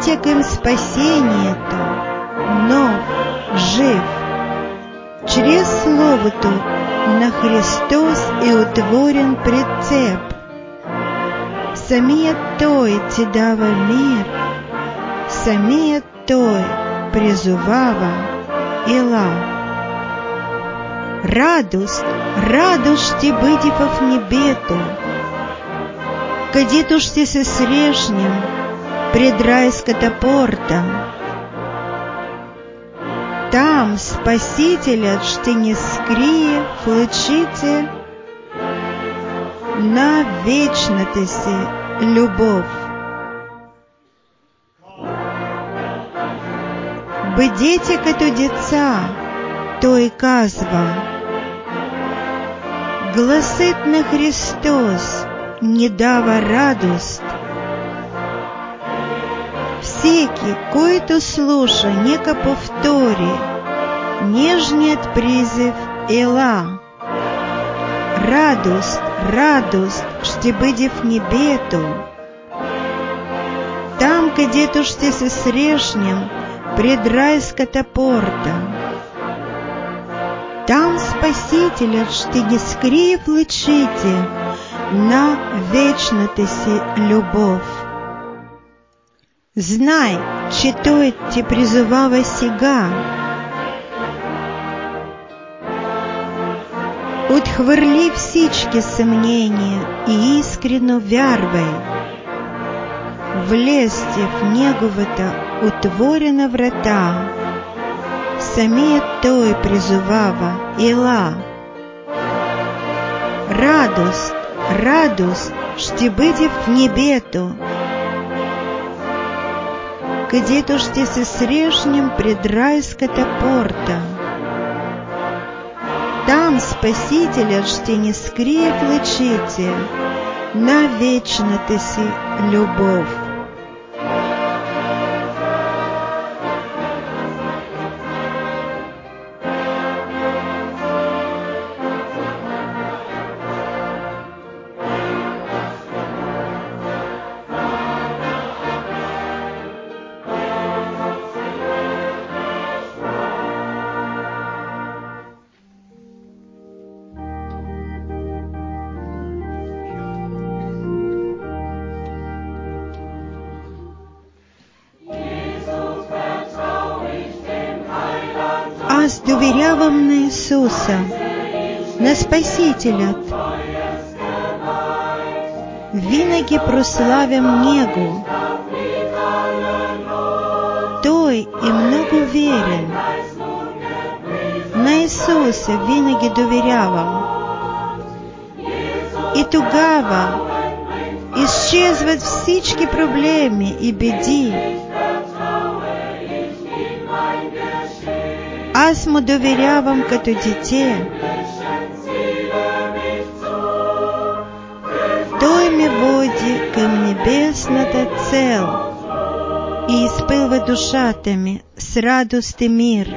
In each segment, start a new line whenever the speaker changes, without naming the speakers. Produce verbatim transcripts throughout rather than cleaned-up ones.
всяким спасение-то, нов, жив. Через Слово-то на Христос и утворен прицеп. Самия Той ти дава мир, самия Той призувава ила. Радост, радост ти бъдива в небето, където ще се срещнем пред райската порта. Там Спасителят ще ни скрие в лъчите на вечната си любов. Бъдете като деца, Той казва. Гласът на Христос ни дава радост. Всеки, който слуша, нека повтори нежният призив Ела. Радост, радост ще бъде в небето, там, където ще се срещнем пред райската порта. Там Спасителят ще ги скрие в лъчите на вечната си любов. Знай, че Той те призовава сега. Отхвърли всички съмнения и искрено вярвай. Влезте в Неговата отворена врата. Самият Той призовава Ела. Радост, радост ще бъде в небето, където ще се срещнем пред райската порта. Там Спасителят ще ни скрие в лъчите на вечната си любов. Аз доверявам на Исуса, на Спасителят. Винаги прославям Него. Той е много верен. На Исуса винаги доверявам. И тогава изчезват всички проблеми и беди. Аз му доверявам като дете. Той ме води към небесната цел и изпълва душата ми с радост и мир.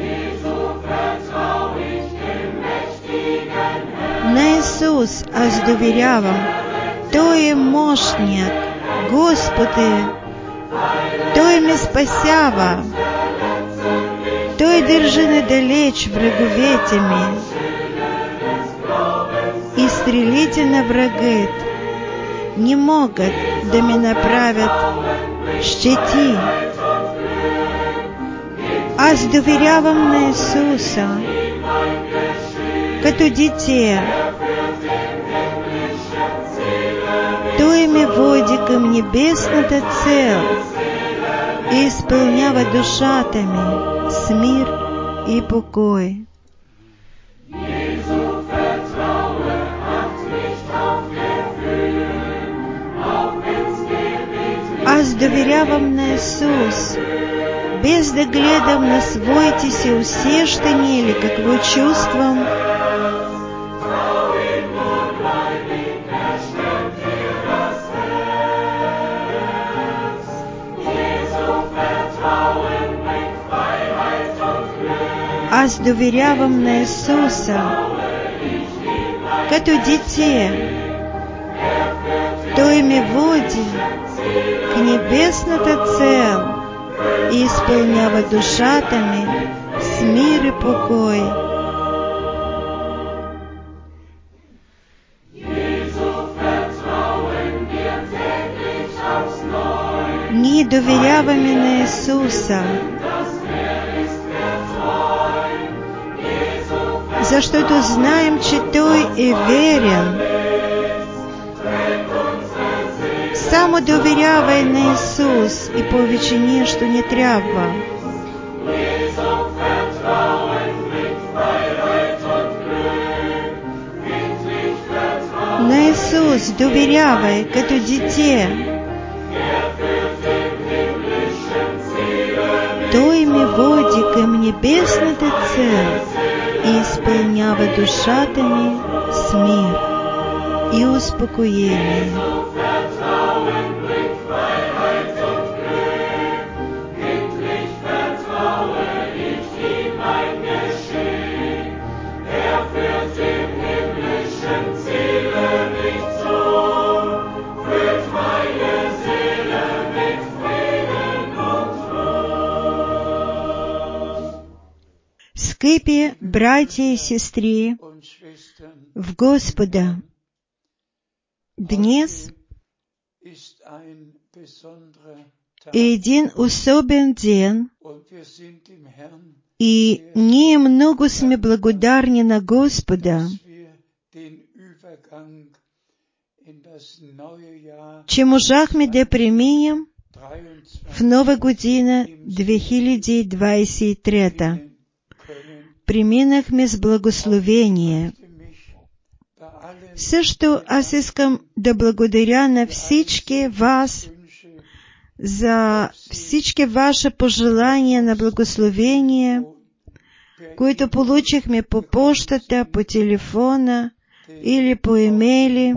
На Исус аз доверявам. Той е мощният. Господ е. Той ме спасява. Той държи надалеч враговете ми и стрелите на врагът не могат да ми направят щети. Аз доверявам на Исуса като дете. Той ме води към небесната цел и изпълнява душата ми с мир и покой. Аз доверявам на Исус, без да гледам на своите си усещания или какво чувствам. Аз доверявам на Исуса като дете. Той ме води к небесната цел и исполнява душатами с мир и покой. Ние доверяваме на Исуса, защото знаем, че Той е верен. Само доверявай на Исус и повече нищо не трябва. На Исус доверявай като дете. Той ме води към небесната цел и изпълнява душата ми с мир и успокоение. Скъпи братя и сестри в Господа, днес е един особен ден и ние много сме благодарни на Господа, че можахме да преминем в нова година две хиляди двадесет и трета. Преминахме с благословение. Също аз искам да благодаря на всички вас за всички ваши пожелания на благословение, които получихме по почтата, по телефона или по имейли.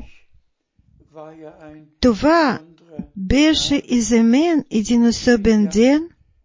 Това беше и за мен един особен ден.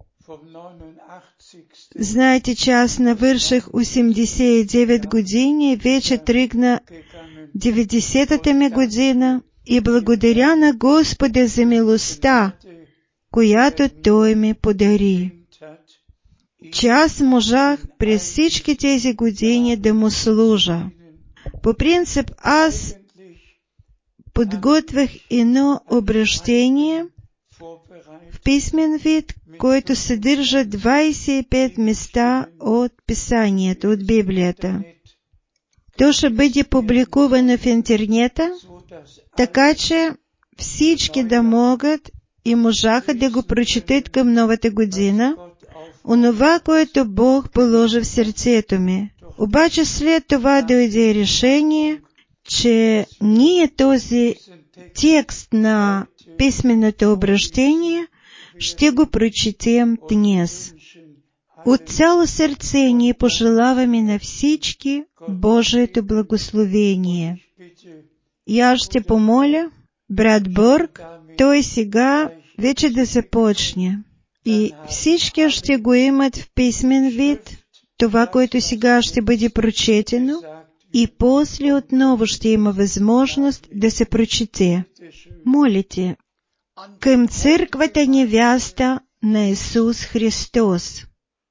Знаете, че аз навърших осемдесет и девет години и вече тръгна деветдесетата ми година и благодаря на Господа за милостта, която Той ми подари, че аз можах през всички тези години да му служа. По принцип, аз подготвях едно обращение в писмен вид, който съдържа двадесет и пет места от Писанието, от Библията. То ще бъде публикувано в интернета, така че всички да могат и можаха да го прочетат към новата година, онова, което Бог положи в сърцето ми. Обаче след това дойде решение, че ние този текст на писменото обращение ще го прочетем днес. От цяло сърце ние пожелаваме на всички Божието благословение. И аз ще помоля брат Борг, той сега вече да започне. И всички ще го имат в писмен вид, това, което сега ще бъде прочетено, и после отново ще има възможност да се прочете. Молите към църквата невяста на Исус Христос.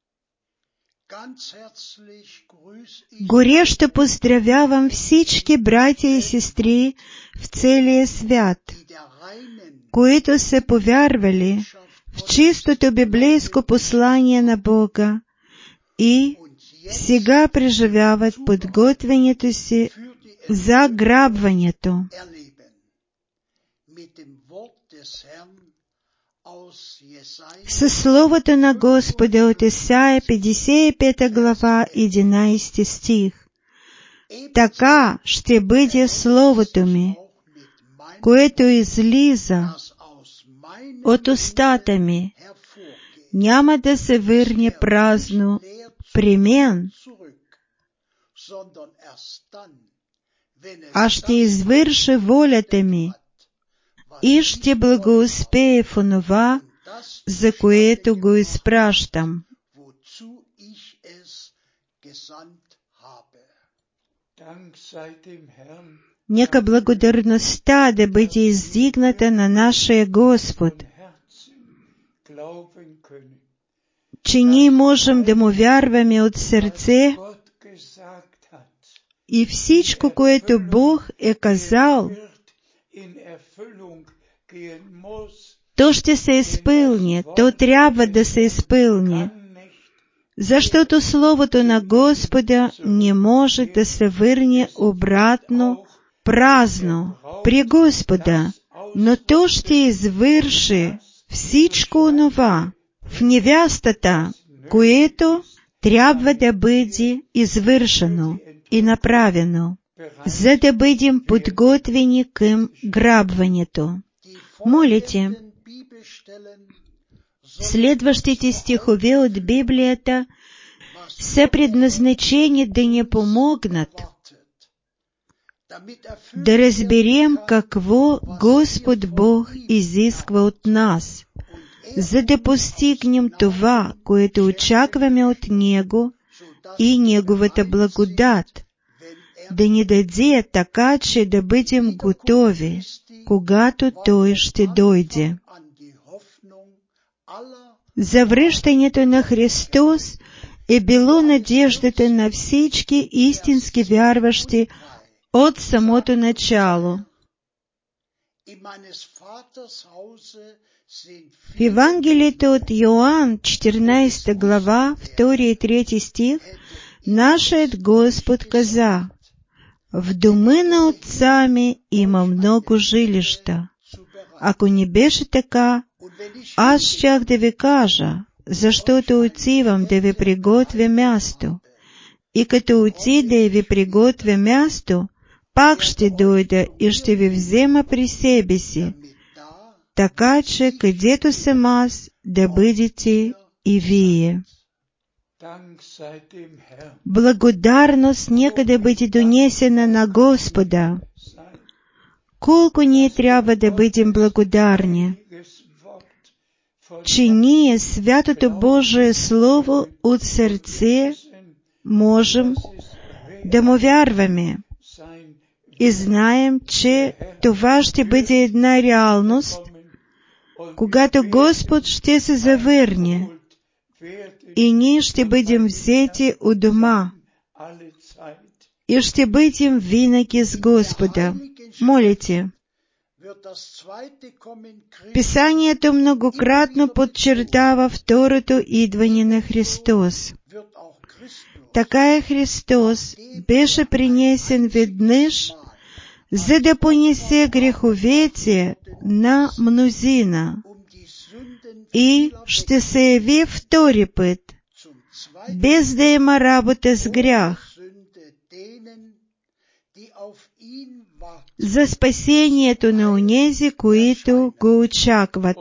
Горещо поздравявам всички братя и сестри в целия свят, които са повярвали в чистото библейско послание на Бога и сега преживяват подготвянето си за грабването. Със словото на Господа от Исаия петдесет и пета глава, единадесети стих. Така ще бъде словото ми, което излиза от устата ми, няма да се върне празно при мен, а ще извърши волята ми и ще благоуспее в онова, за което го изпращам. Нека благодарността да бъде издигната на нашия Господ чи ние можем да му вярваме от сърце и всичко, което Бог е казал, то ще се изпълни, то трябва да се изпълни, защото Словото на Господа не може да се върне обратно празно при Господа, но то ще извърши всичко онова в невястата, което трябва да бъде извършено и направено, за да бъдем подготвени към грабването. Молите, следващите стихове от Библията са предназначени да ни помогнат да разберем какво Господ Бог изисква от нас, за да постигнем това, което очакваме от Него и Неговата благодат, да ни даде така, че да бъдем готови, когато Той ще дойде. Завръщането на Христос е било надеждата на всички истински вярващи от самото начало. В Евангелието от Йоан, четиринадесета глава, втори и трети стих, нашият Господ каза: «В дома на отца ми има много жилища. Ако не беше така, аз щях да ви кажа, защото отивам да ви приготвя място. И като отида и ви приготвя място, пак ще дойда и ще ви взема при себе си, така че където съм аз, да бъдете и вие». Благодарност нека да бъде донесена на Господа. Колко ние трябва да бъдем благодарни, че ние Святото Божие Слово от сърце можем да му вярваме и знаем, че това ще бъде една реалност, когато Господ ще се завърне и ние ще бъдем взети у дома и ще бъдем винаги с Господа. Молите. Писанието многократно подчертава второто идване на Христос. Така е, Христос беше принесен веднъж, за да понесе греховете на мнозина, и ще се яви втори път, без да има работа с грях, за спасението на онези, които го очакват.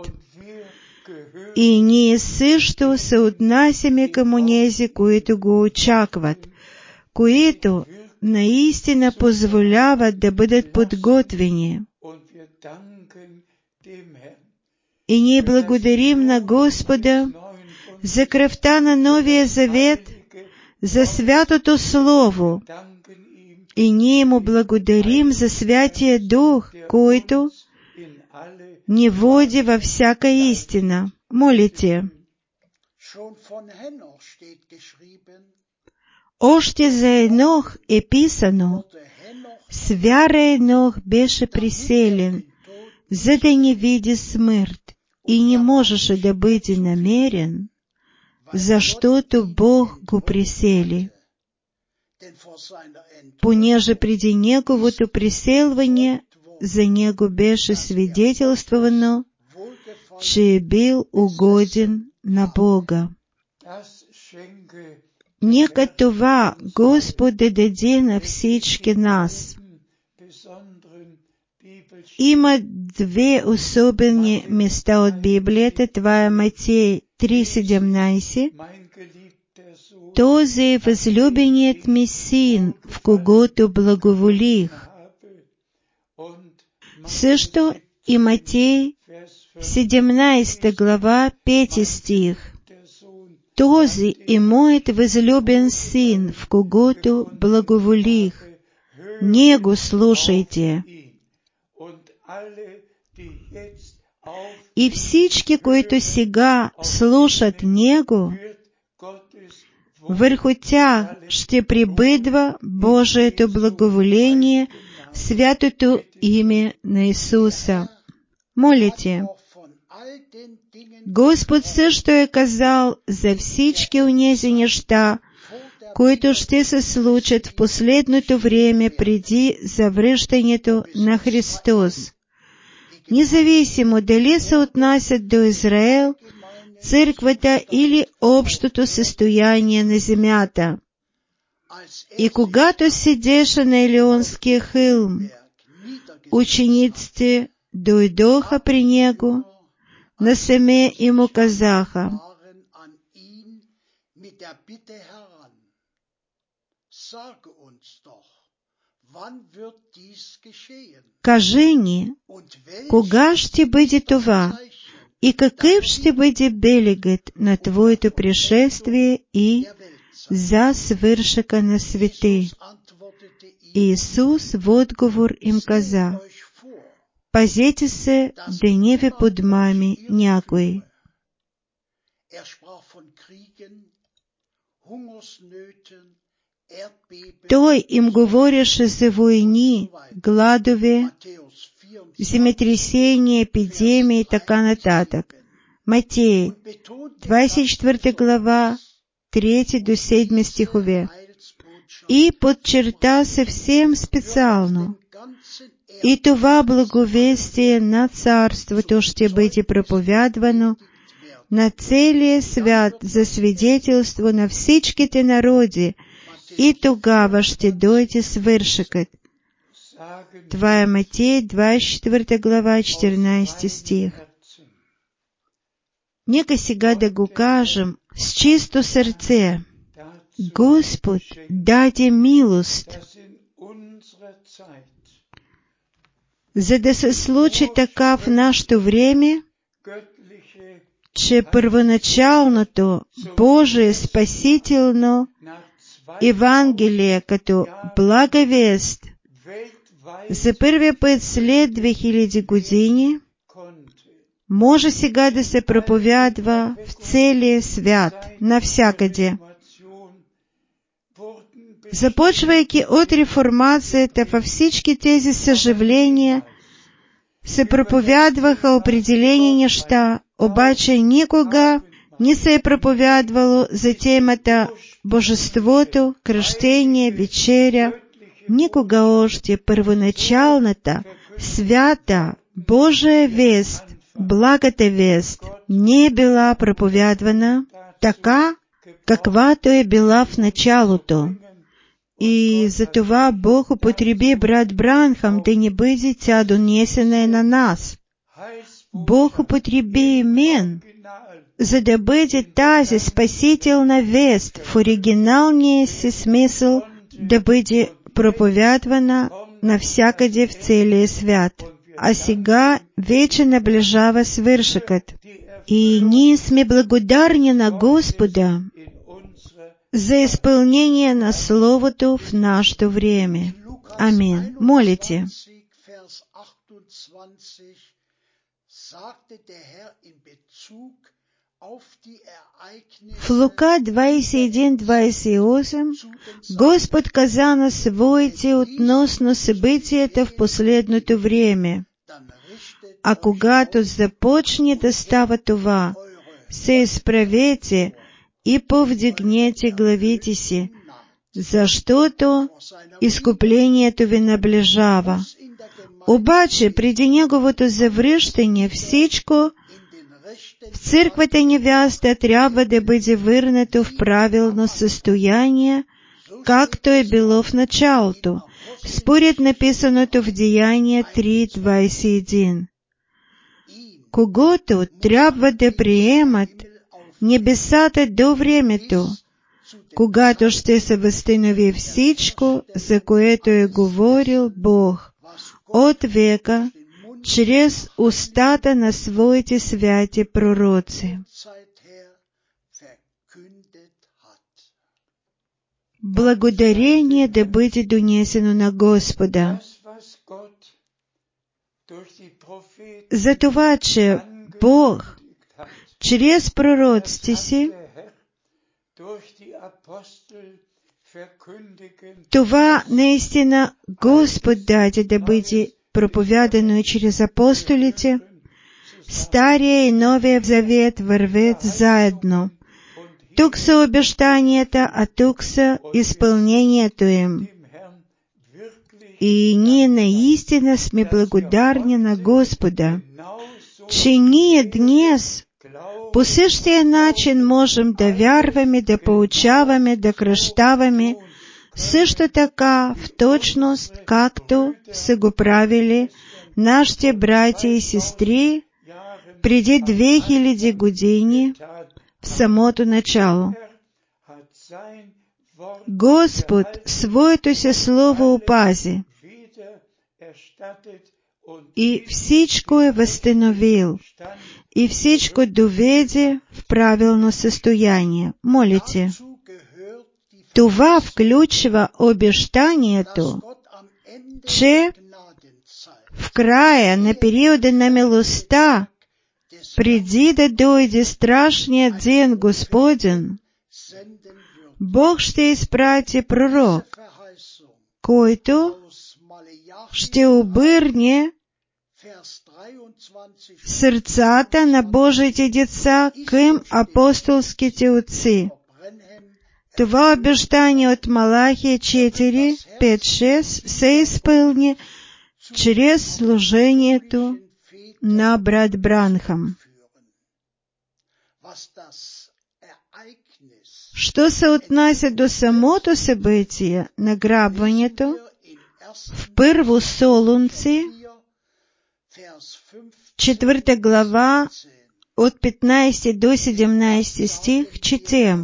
И ние също се отнасяме към онези, които го очакват, които наистина позволяват да бъдат подготвени. И ние благодарим на Господа за кръвта на Новия Завет, за Святото Слово. И ние Му благодарим за Святия Дух, който ни води във всяка истина. Молите. Още за Енох е писано: с вяра Енох беше приселен, за да не види смърт, и не можеше да бъде намерен, защото Бог го присели. Понеже преди Неговото приселване за Него беше свидетелствано, че е бил угоден на Бога. Нека това Господ да даде на всички нас. Има две особени места от Библията. Това е Матей три седемнадесет. Този е възлюбеният ми син, в когото благоволих. Също и Матей седемнадесета глава, пети стих. Този е моят възлюбен син, в когото благоволих. Него слушайте. І всички, които сега слушат Него, върху тях ще прибъдва Божието благоволение, святото име на Исуса. Молите. Господ също е казал за всички онези неща, които ще се случат в последното време преди завръщането на Христос. Независимо дали се отнасят до Израел, църквата или общото състояние на земята. И когато седеше на Елеонския хълм, учениците дойдоха при Него насаме и му казаха: кажи ни, кога ще бъде това и какъв ще бъде белегът на Твоето пришествие и за свършъка на свети? Исус в отговор им каза: пазете се да не ви подмами някой. Той им говореше за войни, гладове, земетресения, епидемии и така нататък. Матей, двадесет и четвърта глава, трети до седми стихове. И подчерта съвсем специално: и това благовестие на Царството ще бъде проповядвано на целия свят за свидетелство на всичките народи, и тогава ще дойде свършъкът. Това е Матей, двадесет и четвърта глава, четиринадесети стих. Нека сега да го кажем с чисто сърце. Господ даде милост, за да се случи така в нашето време, че първоначалното Божие спасително Евангелие като блага вест за първия път след две хиляди години може сега да се проповядва в целия свят, навсякъде. Започвайки от реформацията, във всички тези съживления се проповядваха определени неща, обаче никога не се е проповядвало за темата Божеството, кръщение, вечеря. Никога още първоначалната, свята, Божия вест, благата вест не е била проповядвана така, каквато е била в началото. И затова Бог употреби брат Бранхам да не бъде тя донесена на нас. Бог употреби и мен, за да бъде тази спасителна вест в оригиналния си смисъл да бъде проповядвана навсякъде в целия свят. А сега вече наближава свършъкът. И ние сме благодарни на Господа за изпълнение на Словото в нашето време. Амин. Молите. В Лука двадесет и един двадесет и осем Господ каза на своите относно събитията в последното време: а когато започне да става това, се изправете и повдигнете главите си, защото изкуплението ви наближава. Обаче преди Неговото завръщане всичко в църквата невяста трябва да бъде върнато в правилно състояние, както е било в началото, според написаното в Деяния три двадесет и един. Когото трябва да приемат небесата до времето, когато ще се възстанови всичко, за което е говорил Бог от века, чрез устата на своите святи пророци. Благодарение да бъде донесено на Господа. за това, че Бог чрез пророците си това наистина Господ даде да бъде проповядано и чрез апостолите. Стария и Новия Завет вървят заедно. Тук са обещанията, а тук са изпълнението им. И ние наистина сме благодарни на Господа, че ние днес по същия начин можем да вярваме, да поучаваме, да кръщаваме, също така в точност, както са го правили нашите братя и сестри преди две хиляди години в самото начало. Господ своето си слово опази и всичко е възстановил, и всичко доведе в правилно състояние. Молите. Това включва обещанието, че в края на периода на милостта, преди да дойде страшният ден Господен, Бог ще изпрати пророк, който ще обърне сърцата на Божите деца към апостолските отци. Това обещание от Малахия четири, пет, шест се изпълни чрез служението на брат Бранхам. Що се отнася до самото събитие на грабването, в Първо Солунци, четвърта глава, от петнайсети до седемнайсети стих, четем: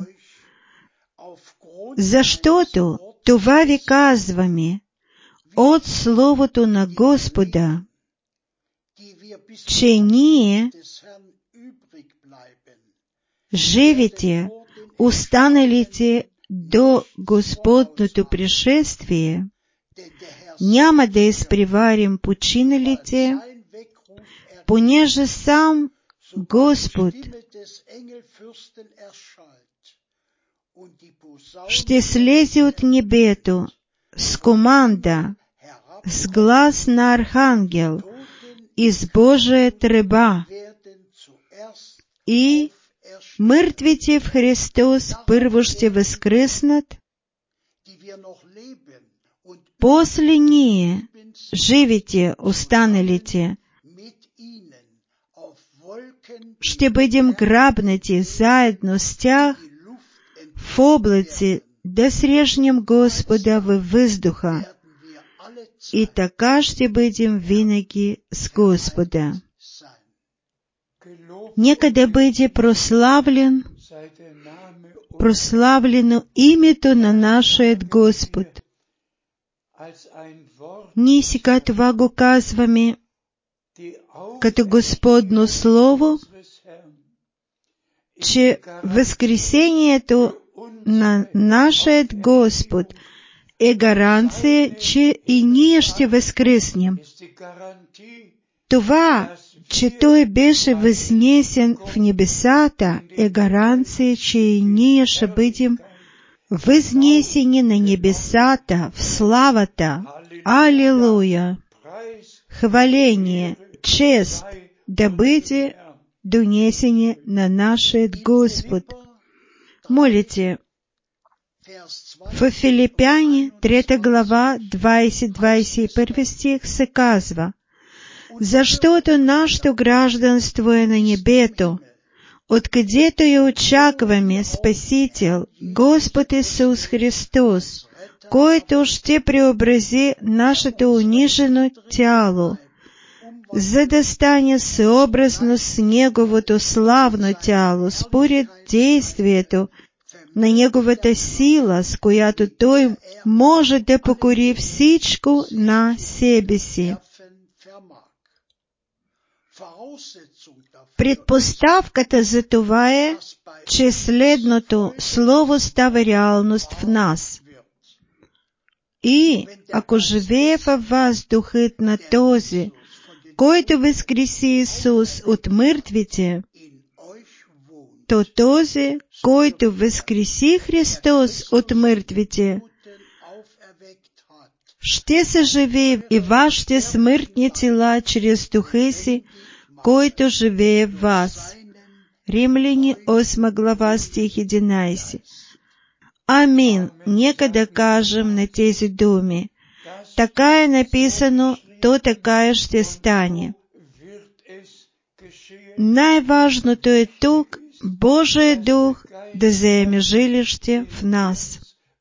защото това ви казваме от Словото на Господа, че ние, живите, останалите до Господното пришествие, няма да изпреварим починалите, понеже сам Господ ще слезе от небето с команда, с глас на архангел и с Божия тръба, и мъртвите в Христос първо ще възкръснат, после ние, живите, останалите, ще бъдем грабнати заедно с тях в облаци, да срещнем Господа във въздуха, и така ще бъдем винаги с Господа. Нека да бъде прославлен, прославлено името на нашия Господ. Ние сега това го казваме като Господно Слово, че възкресението на нашия Господ е гаранция, че и ние ще възкръснем. Това, че Той беше възнесен в небесата, е гаранция, че и ние ще бъдем възнесени на небесата в славата. Алилуя! Хваление, чест да бъде донесени на нашия Господ. Молите. В Филипяни, трета глава, двайсети до двайсет и първи стих се казва: защото нашето гражданство е на небето, откъдето и очакваме Спасител, Господ Исус Христос, който ще преобрази нашето унижено тяло, за да стане съобразно с Неговото славно тяло, според действието на Неговата сила, с която Той може да покори всичко на себе си. Предпоставката за това е, че следното Слово става реалност в нас. И ако живее във вас духът на този, който възкреси Исус от мъртвите, то този, който възкреси Христос от мъртвите, ще съживее и вашите смъртни тела чрез Духа си, който живее в вас. Римляни, осма глава, стих единайсети. Амин. Нека да кажем на тези думи. Така е написано, то така и ще стане. Най-важното е тук Божия Дух да заеме жилище в нас.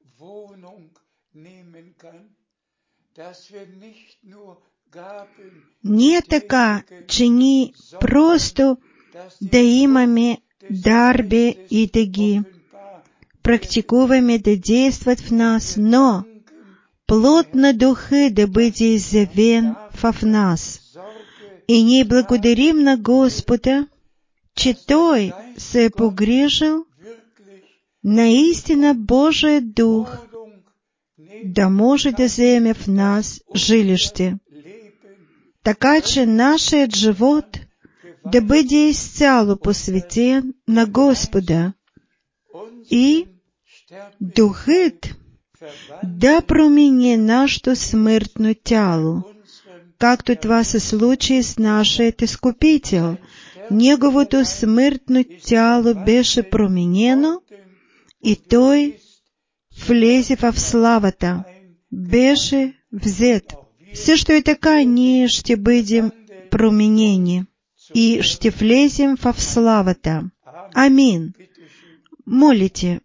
Не е така, че ние просто да имаме дарби и да ги практикуваме да действат в нас, но плод на Духа да бъде изявен в нас. И ние благодарим на Господа, че Той се е погрижил наистина Божия Дух да може да заеме в нас жилище, така че нашият живот да бъде изцяло посветен на Господа и Духът да промени нашето смъртно тяло, както това се случи с нашият Изкупител. Неговото смъртно тяло беше променено и той влезе в славата, беше взет. Също и така ние ще бъдем променени и ще влезем в славата. Амин. Молите.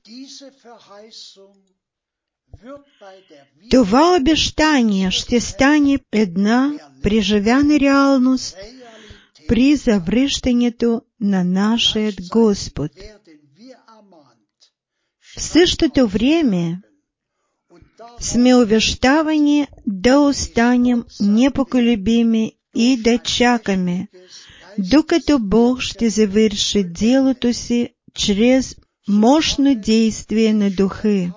Това обещание ще стане една преживяна реалност при завръщането на нашия Господ. В същото време сме увещавани да останем непоколебими и да чакаме, докато Бог ще завърши делото си чрез мощно действие на Духа.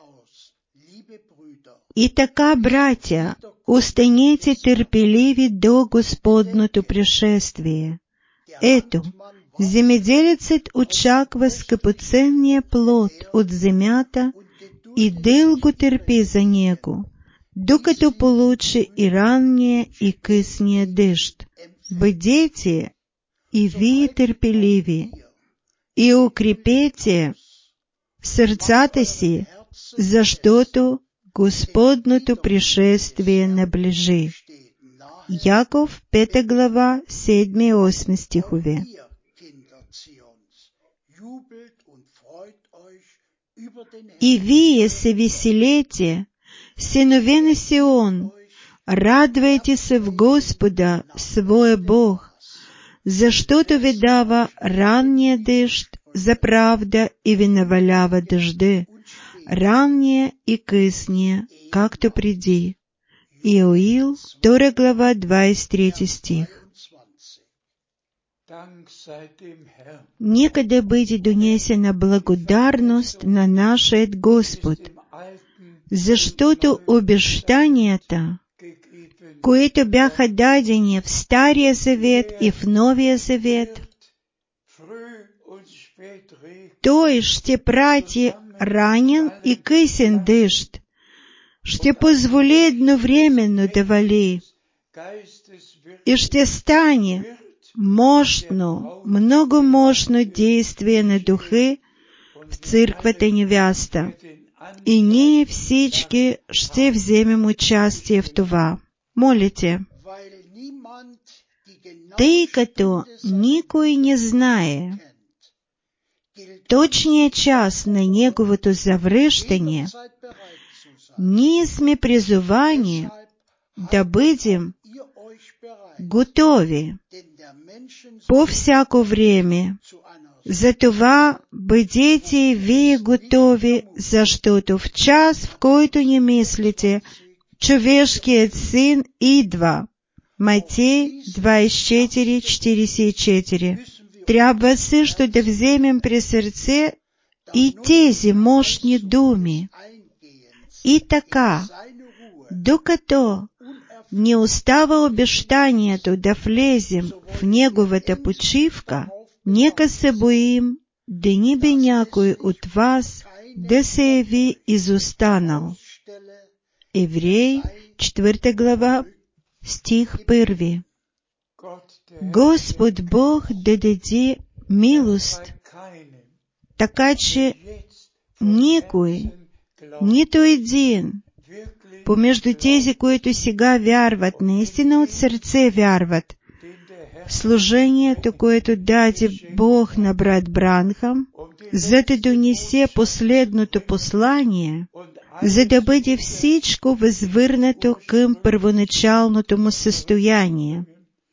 И така, братя, останете търпеливи до Господното пришествие. Ето, земеделецът очаква скъпоценния плод от земята и дълго търпи за него, докато получи и ранния и късния дъжд. Бъдете и вие търпеливи и укрепете сърцата си, защото Господното пришествие наближи. Яков, пета глава, седми и осми стихове. И вие се веселете, синове на Сион, радвайте се в Господа, своя Бог, защото ви дава ранния дъжд за правда и ви навалява дъжди, ранния и късния, както преди. Иоил, втора глава, двадесет и трети стих. Нека да бъде донесена благодарност на нашия Господ, защото обещанията, които бяха дадени в Стария Завет и в Новия Завет, Той ще прати ранен и късен дъжд, ще позволи едновременно да вали и ще стане мощно, много мощно действие на Духа в църквата невяста. И ние всички ще вземем участие в това. Молите. Тъй като никой не знае точния час на Неговото завръщане, ние сме призовани да бъдем готови по всяко време. Затова бъдете и вие готови, защото в час, в който не мислите, човешкият син идва. Матей двадесет и четири, четиридесет и четири. Трябва също да вземем при сърце и тези мощни думи. И така, докато не устава обещанието да влезем в неговата почивка, нека се боим да не би някой от вас да се яви изостанал. Евреи, четвърта глава, стих първи. Господ Бог да даде милост, така че никой, нито един, помежду тези, които сега вярват, наистина от сърце вярват в служението, което даде Бог на брат Бранхам, за да донесе последното послание, за да бъде всичко възвърнато към първоначалното му състояние.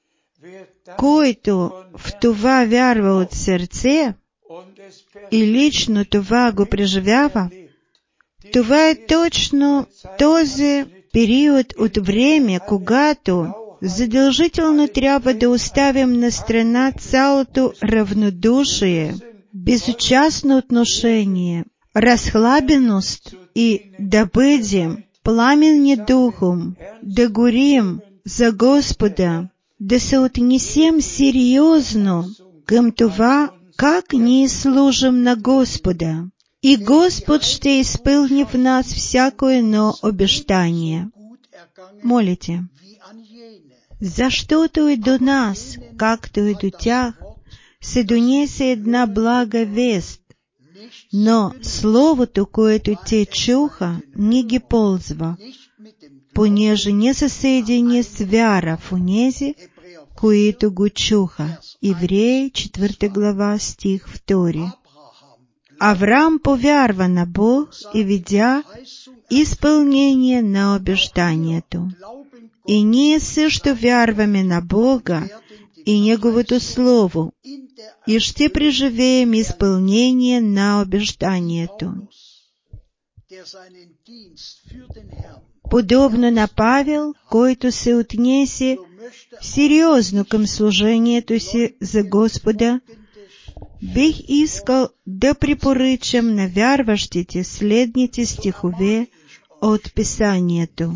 Който в това вярва от сърце и лично това го преживява, това е точно този период от време, когато задължително трябва да оставим на страна цялото равнодушие, безучастно отношение, разхлабеност и да бъдем пламенни духом, да горим за Господа, да се отнесем сериозно към това, как ние служим на Господа. И Господ ще изпълни в нас всяко едно обещание. Молите, защото и до нас, както и до тях, се донесе една блага вест, но словото, което те чуха, не ги ползва, понеже не са съединени с вяра в онези, които го чуха. Евреи, четвърта глава, стих втори. Авраам повярва на Бог и видя изпълнение на обещанието. И ние също вярваме на Бога и Неговото Слово, и ще преживеем изпълнение на обещанието. Подобно на Павел, който се отнесе сериозно към служението си за Господа, бих искал да препоръчам на вярващите следните стихове от Писанието.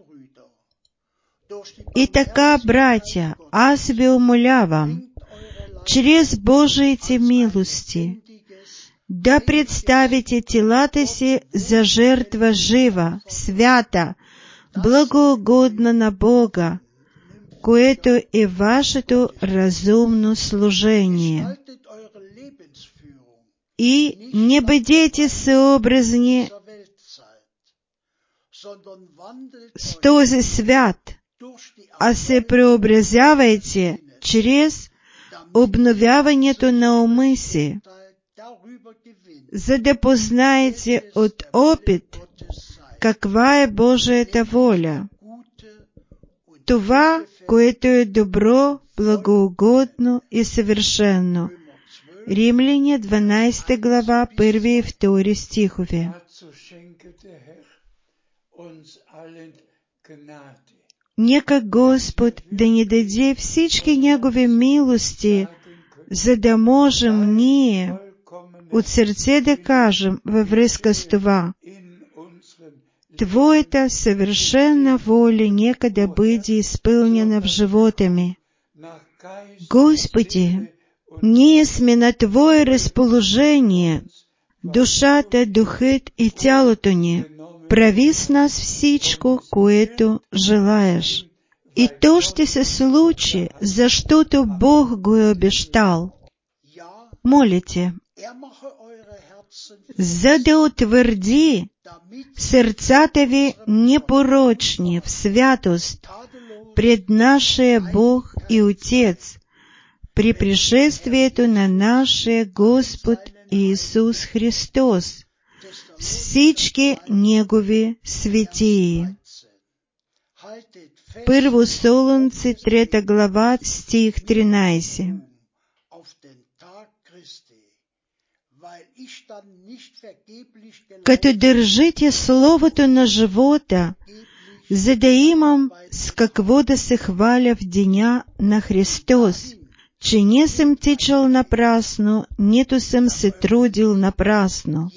И така, братя, аз ви умолявам, чрез Божиите милости, да представите телата си за жертва жива, свята, благоугодна на Бога, което е вашето разумно служение. И не бъдете съобразни с този свят, а се преобразявайте чрез обновяването на ума си, за да познаете от опит каква е Божията воля, това, което е добро, благоугодно и съвършено. Римляне, дванадесета глава, първи и втори стихове. Нека Господ да ни даде всички Негови милости, за да можем ние от сърце да кажем във връзка с това: Твоята съвършена воля нека да бъде изпълнена в живота ми. Господи, ние сме на Твое разположение, душата, духът и тялото ни. Прави с нас всичко, което желаеш. И то ще се случи, защото Бог го е обещал. Молите, за да утвърди сърцата ви непорочни в святост пред нашия Бог и Отец при пришествието на нашия Господ Иисус Христос с всички Негови светии. Първо Солунци, трета глава, стих тринадесет. Като държите словото на живота, за да имам с какво да се хваля в деня на Христос, че не съм тичал напрасно, нито съм се трудил напрасно.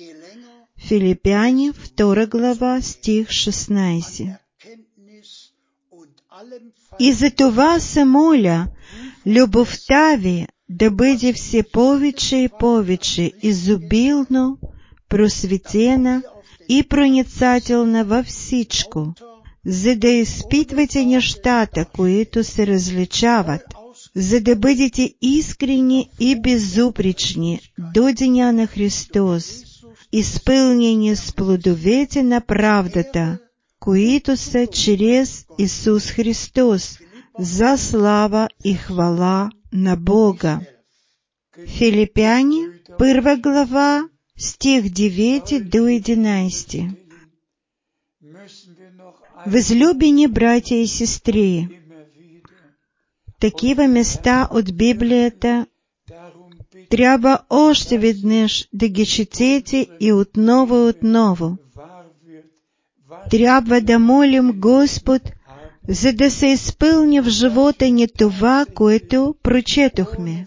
Филипяни, втора глава, стих шестнадесет. И за това се моля, любовта ви да бъде все повече и повече изобилно просветена и проницателна във всичко, за да изпитвате нещата, които се различават, за да бъдете искрени и безупречни до деня на Христос, изпълнени с плодовете на правдата, които са чрез Исус Христос, за слава и хвала на Бога. Филипяни, първа глава, стих девети до единайсети. Възлюбени братя и сестри, такива места от Библията трябва още веднъж да ги четете и отново и отново. Трябва да молим Господ, за да се изпълни в живота ни това, което прочетохме.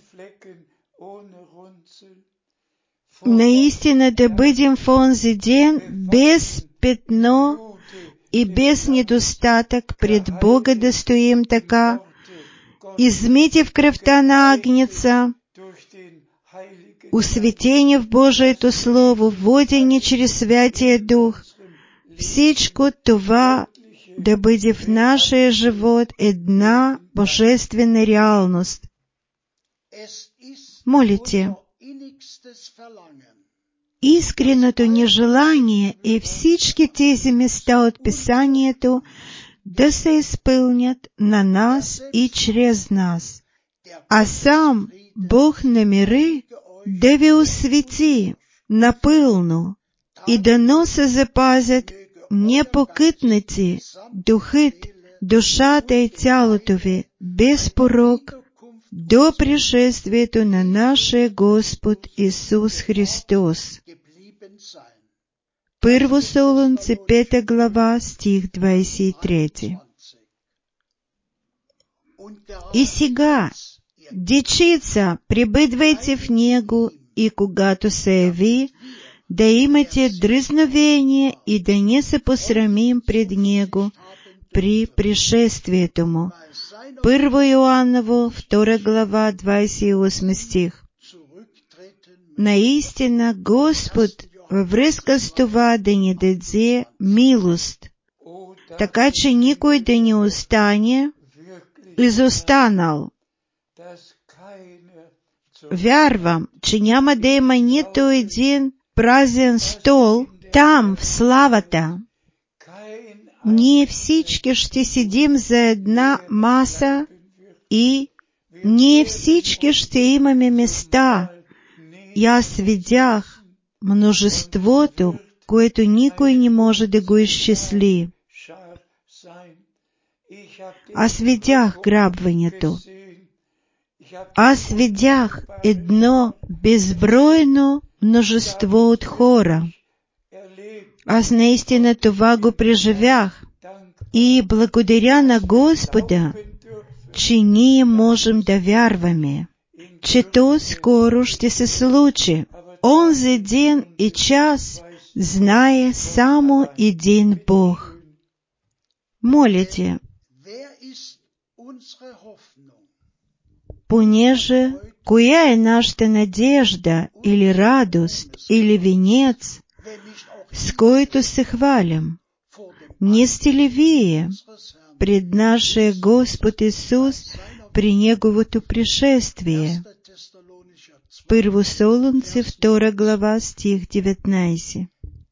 Наистина да бъдем в онзи ден без петно и без недостатък пред Бога да стоим така, измити в кръвта на Агнеца, осветени в Божието Слово, водени чрез Святия Дух. Всичко това да бъде в нашия живот една божествена реалност. Молите, искреното ни желание е всички тези места от Писанието да се изпълнят на нас и чрез нас. А сам Бог намери да ви освети напълно и дано се запазят непокътнати духът, душата и тялото ви без порок до пришествието на нашия Господ Исус Христос. Първо Солунци, пета глава, стих двадесет и трети. И сега, дечица, прибъдвайте в Него и когато се яви, да имате дръзновение и да не се посрамим пред Него при пришествието Му. Първо Йоанново, втора глава, двадесет и осми стих. Наистина Господ във връзка с това да ни даде милост, така че никой да не остане изостанал. Вярвам, че няма да има нито един празен стол там, в славата. Ние всички ще седим за една маса и ние всички ще имаме места. И аз видях множеството, което никой не може да го изчисли. Аз видях грабването. Аз видях едно безбройно множество от хора. Аз наистина това го преживях и благодаря на Господа, че ние можем да вярваме, че то скоро ще се случи. Онзи ден и час знае само един Бог. Молите, понеже коя е нашата надежда или радост или венец, с който се хвалим? Не сте ли вие пред нашия Господ Исус при Неговото пришествие? Първо Солунци, втора глава, стих деветнадесет.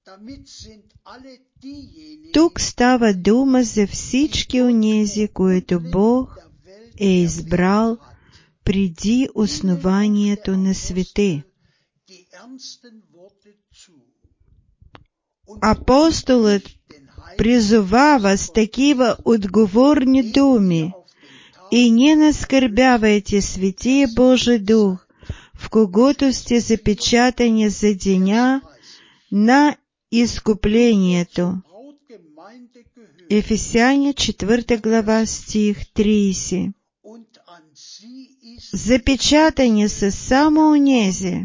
Тук става дума за всички онези, които Бог е избрал преди основанието на света. Апостолът призовава с такива отговорни думи: и не наскърбявайте Светия Божий Дух, в когото сте запечатани за деня на изкуплението. Ефесяни, четвърта глава, стих тридесет. Запечатани са само онези,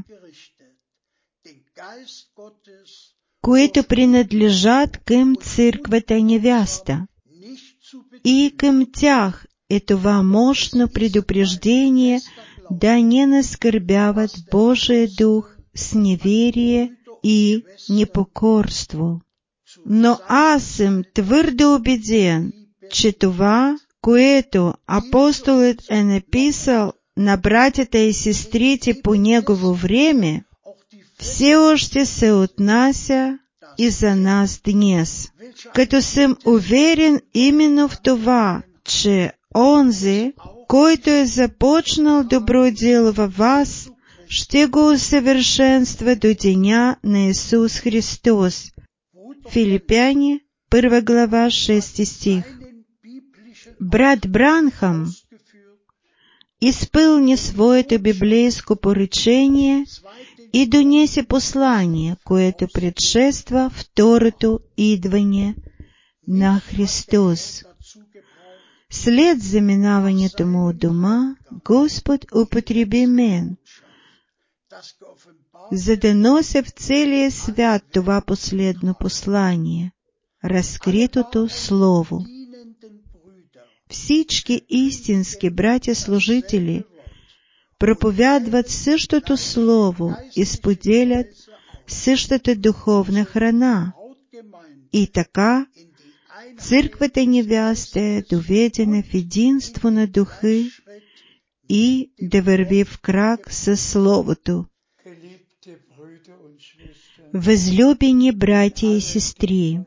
които принадлежат към църквата невяста. и към тях е това мощно предупреждение да не наскърбяват Божия дух с неверие и непокорство. Но аз съм твърдо убеден, че това, което апостолът е написал на братята и сестрите по негово време, все още се отнася и за нас днес. Като съм уверен именно в това, че онзи, който е започнал добро дело във вас, ще го усъвършенства до деня на Исус Христос. Филипяни, първа глава, шести стих. Брат Бранхам изпълни своето библейско поръчение и донесе послание, което предшества второто идване на Христос. След заминаването му от дома, Господ употреби мен, за да нося в целия свят това последно послание, разкритото Слово. Всички истински братя-служители проповядват същото Слово и споделят същата духовна храна. И така, църквата невяста е доведена в единство на духа и да върви в крак със Словото. Възлюбени братя и сестри,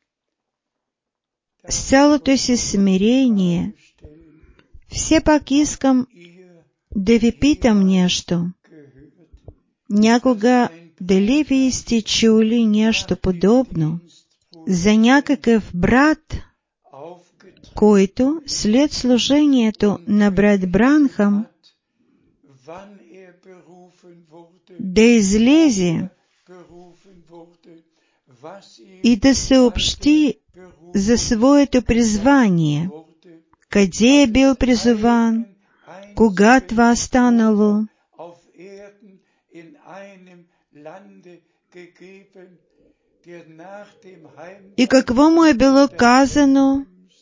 с цялото си смирение, все пак искам да ви питам нещо. Някога дали вие сте чули нещо подобно за някакъв брат, който след служението на брат Бранхам да излезе и да съобщи за своето призвание, къде е бил призован, кога това станало, и какво му е било казано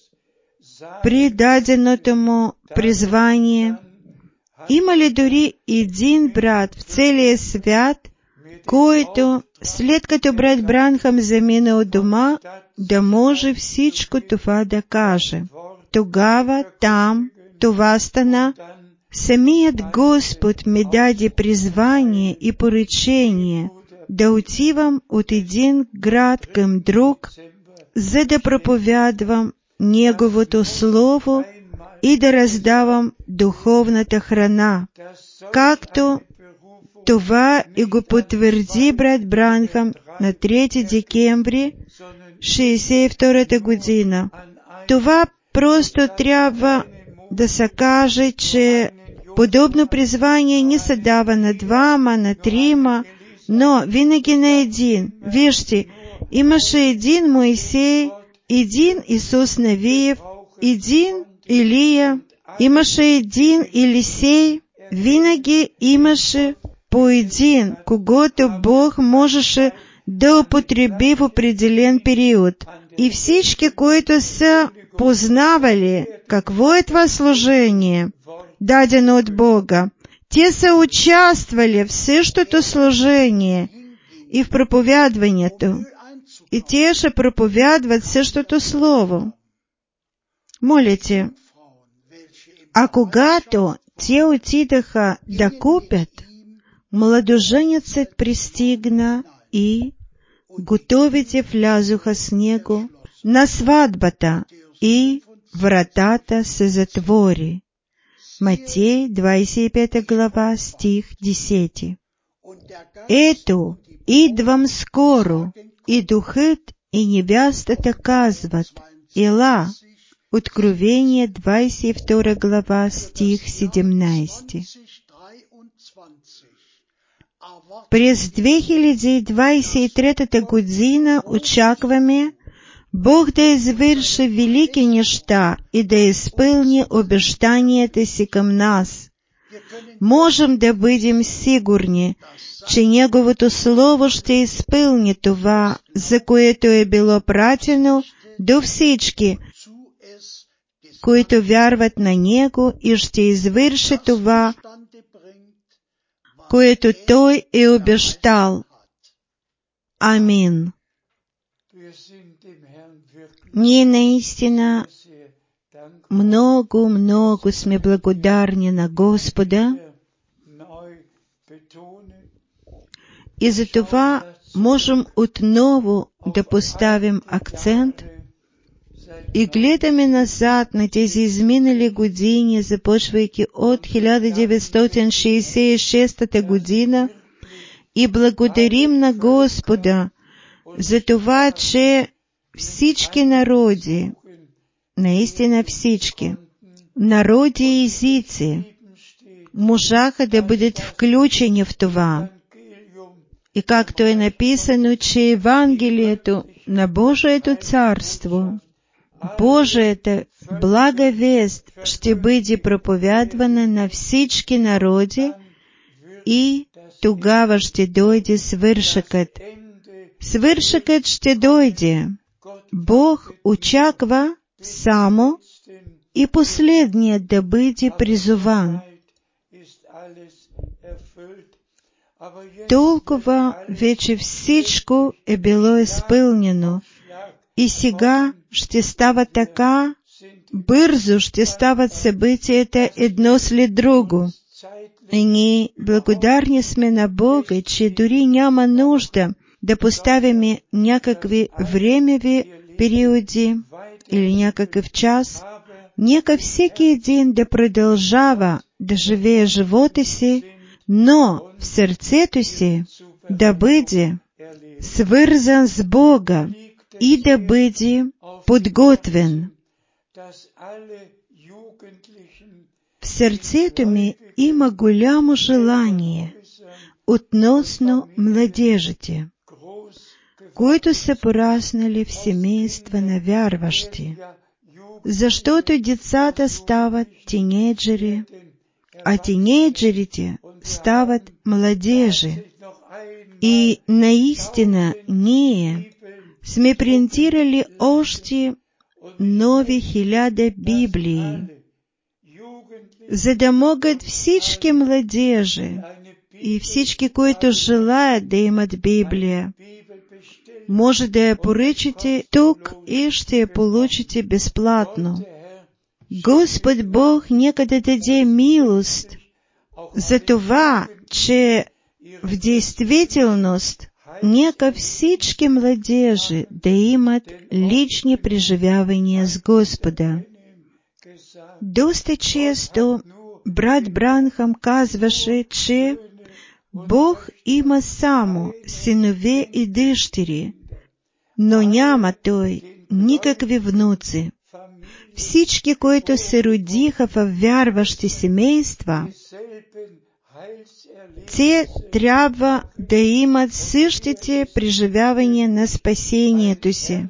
при даденото му призвание. Има ли дори един брат в целия свят, който, след като брат Бранхам замина от дома, да може всичко това да каже? Тогава там това стана. Самият Господ ми даде призвание и поръчение да отивам от един град към друг, за да проповядвам Неговото Слово и да раздавам духовната храна, както това и го потвърди брат Бранхам на трети декември шейсет и втората година. Това просто трябва да се каже, че подобно призвание не се дава на двама, на трима, но винаги на един. Вижте, имаше един Моисей, един Исус Навиев, един Илия, имаше един Елисей, винаги имаше по един, когото Бог можеше да употреби в определен период. И всички, които са познавали какво е това служение, дадено от Бога, те са участвали в същото служение и в проповядването, и те ще проповядват същото Слово. Молите, а когато те отидаха да купят, младоженецът пристигна и готовите влязоха с него на сватбата и вратата се затвори. Матей, двадесет и пета глава, стих десети. Ето, идвам скоро, и духът и невестата казват, ела. Откровение, двадесет и втора глава, стих седемнадесети. През две хиляди двадесет и трета година очакваме Бог да извърши велики неща и да изпълни обещанията си към нас. Можем да бъдем сигурни, че Неговото Слово ще изпълни това, за което е било пратено до всички, които вярват на Него и ще извърши това, което Той е обещал. Амин. Ние наистина много, много сме благодарни на Господа и за това можем отново да поставим акцент и гледаме назад на тези изминали години, започвайки от хиляда деветстотин шейсет и шеста година, и благодарим на Господа за това, че всички народи, наистина всички, народи и езици, можаха да бъдат включени в това. И както е написано, че Евангелието на Божието царство, Божията блага вест ще бъде проповядвана на всички народи и тогава ще дойде свършъкът. Свършъкът ще дойде. Бог очаква само и последният да бъде призован. Толкова вече всичко е било изпълнено. И сега ще става така, бързо ще стават събитията едно след друго. И ние благодарни сме на Бога, че дори няма нужда да поставяме някакви времеви периоди или някакъв час. Нека всеки един да продължава да живее живота си, но в сърцето си да бъде свързан с Бога и да бъде подготвен. В сърцето ми има голямо желание относно младежите, които са пораснали в семейства на вярващи, защото децата стават тинейджери, а тинейджерите стават младежи. И наистина ние сме принтирали още нови хиляда Библии, за да могат всички младежи и всички, които желаят да имат Библия, може да я поръчате тук и ще я получите безплатно. Господ Бог нека да даде милост за това, че в действителност нека всички младежи да имат лични преживявания с Господа. Доста често брат Бранхам казваше, че Бог има само синове и дъщери, но няма Той никакви внуци. Всички, които се родиха в вярващи семейства, те трябва да имат същите преживявания на спасението си.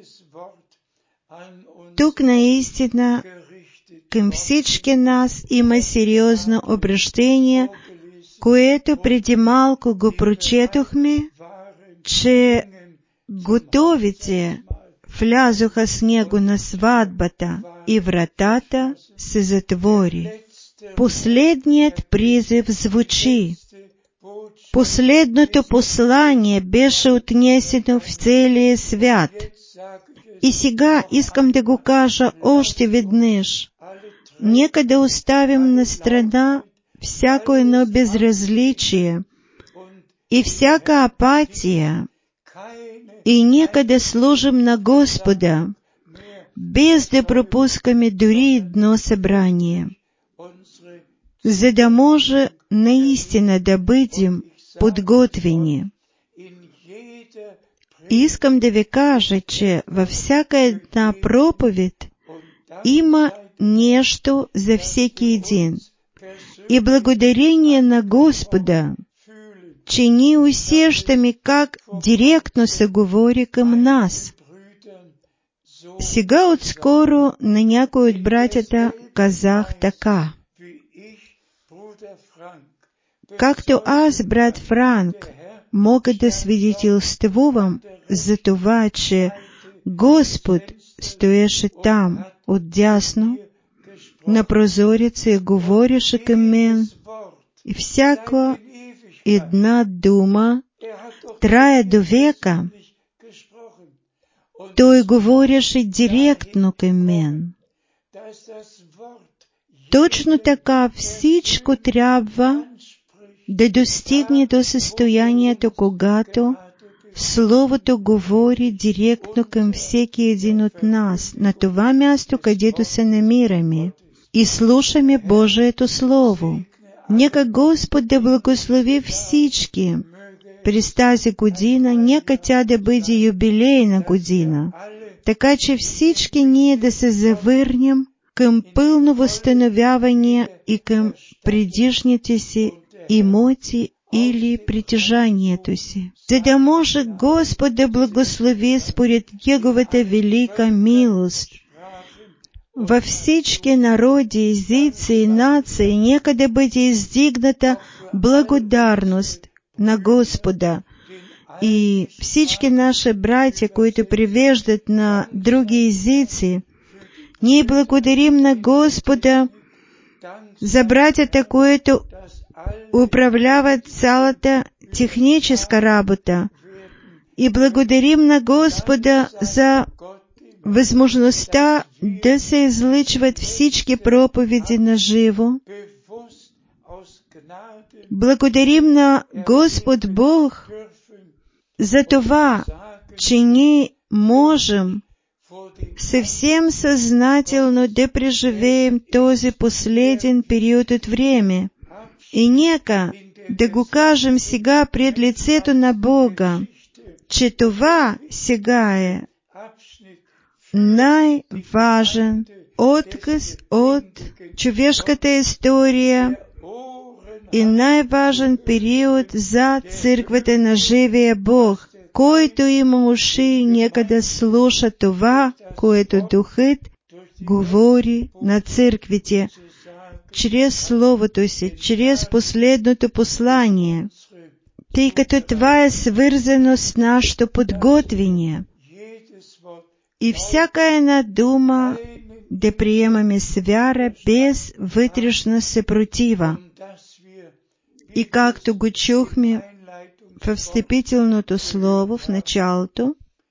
Тук наистина към всички нас има сериозно обращение, което преди малко го прочетохме, че готовите влязоха с него на сватбата и вратата се затвори. Последният призив звучи. Последното послание беше отнесено в целия свят. И сега искам да го кажа още веднъж. Нека да оставим на страна всяко едно безразличие и всяка апатия и нека да служим на Господа, без да пропускаме дори едно събрание, за да може наистина да бъдем подготвени. Искам да ви кажа, че във всяка една проповед има нещо за всеки един. И благодарение на Господа, че ние усещаме как директно се говори към нас. Сега отскоро на някой от братята казах така. Както аз, брат Франк, мога да свидетелствувам за това, че Господ стоеше там, отдясно, на прозореце говореше към мен, и всяка една дума трае до века. Той говореше директно към мен. Точно така всичко трябва да достигне до състоянието, когато Словото говори директно към всеки един от нас, на това място, където се намираме, и слушаме Божието Слово. Нека Господ да благослови всички през тази година, нека тя да бъде юбилейна година, така че всички ние да се завърнем към пълно възстановяване и към предишните си имоти или притежанието си, за да може Господ да благослови според Неговата велика милост. Във всички народи, езици и нации нека да бъде издигната благодарност на Господа. И всички наши братя, които превеждат на други езици, ние благодарим на Господа за братята, които управляват цялата техническа работа, и благодарим на Господа за възможността да се излъчват всички проповеди на живо. Благодарим на Господ Бог за това, че ние можем съвсем съзнателно да преживеем този последен период от време. И нека да го кажем сега пред лицето на Бога, че това сега е най-важен отказ от човешката история и най-важен период за църквата на живия Бог. Който има уши, нека да слуша това, което Духът говори на църквите, чрез Словото си, чрез последното послание, тъй като това е свързано с нашето подготвение. И всяка една дума да приемаме с вяра, без вътрешна съпротива. И както го чухме в встъпителното слово в началото,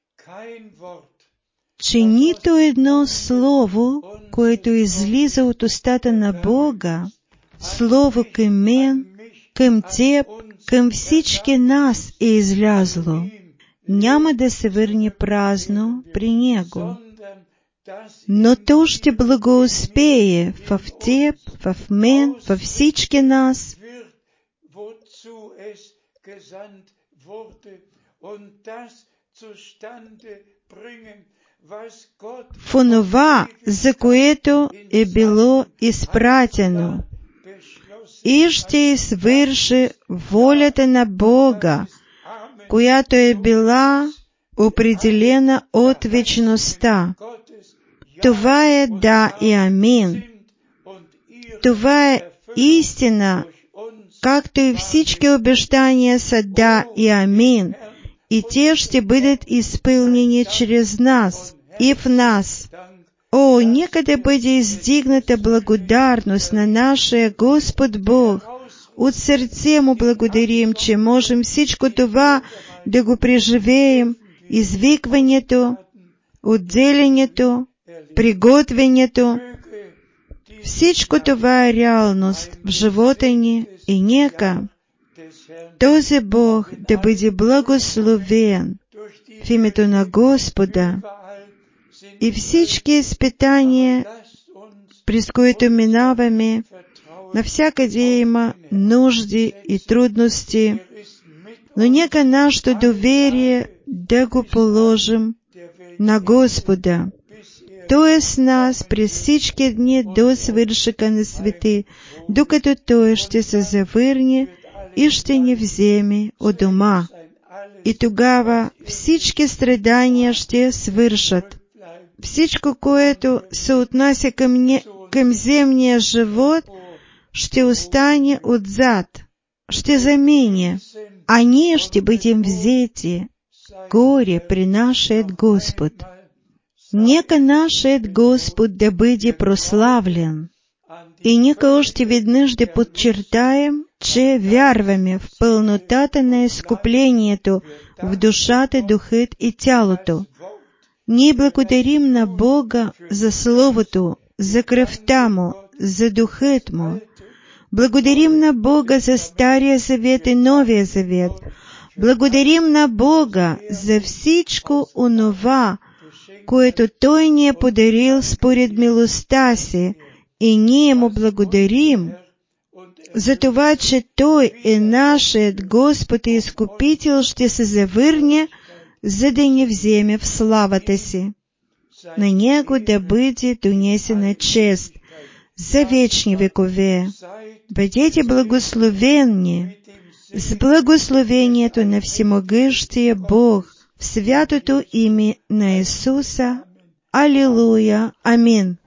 че нито едно слово, което излиза от устата на Бога, слово към мен, към теб, към всички нас е излязло, няма да се върне празно при Него, но то ще благоуспее в теб, в мен, във всички нас, в онова, за което е било изпратено, и ще свърши волята на Бога, която е била определена от вечността. Това е да и амин. Това е истина, както и всички обещания са да и амин, и те ще бъдат изпълнени чрез нас и в нас. О, нека да бъде издигната благодарност на нашия Господ Бог. От сърце Му благодарим, че можем всичко това да го преживеем, извикването, отделянето, приготвянето. Всичко това е реалност в живота ни, и нека този Бог да бъде благословен в името на Господа. И всички изпитания, през които минаваме, навсякъде има нужди и трудности, но нека нашето доверие да го положим на Господа. Той е с нас през всички дни до свършека на света, докато Той ще се завърне и ще ни вземе от дома. И тогава всички страдания ще свършат. Всичко, което се отнася към, не, към земния живот, ще остане отзад, ще заменя, а ние ще бъдем взети горе при нашият Господ. Нека нашият Господ да бъде прославлен. І нека още веднъж да подчертаем, че вярваме в пълнотата на изкуплението в душата, духът и тялото. Ние благодарим на Бога за Словото, за кръвта Му, за Духът Му. Благодарим на Бога за Стария Завет и Новия Завет. Благодарим на Бога за всичко онова, което Той ни е подарил според милостта си, и ние Му благодарим за това, че Той е нашият Господ и Изкупител, ще се завърне, за да ни вземе в славата си. На Него да бъде донесена чест за вечни векове. Бъдете благословени с благословението на Всемогъщия Бог в святото име на Исуса. Алилуя! Амин!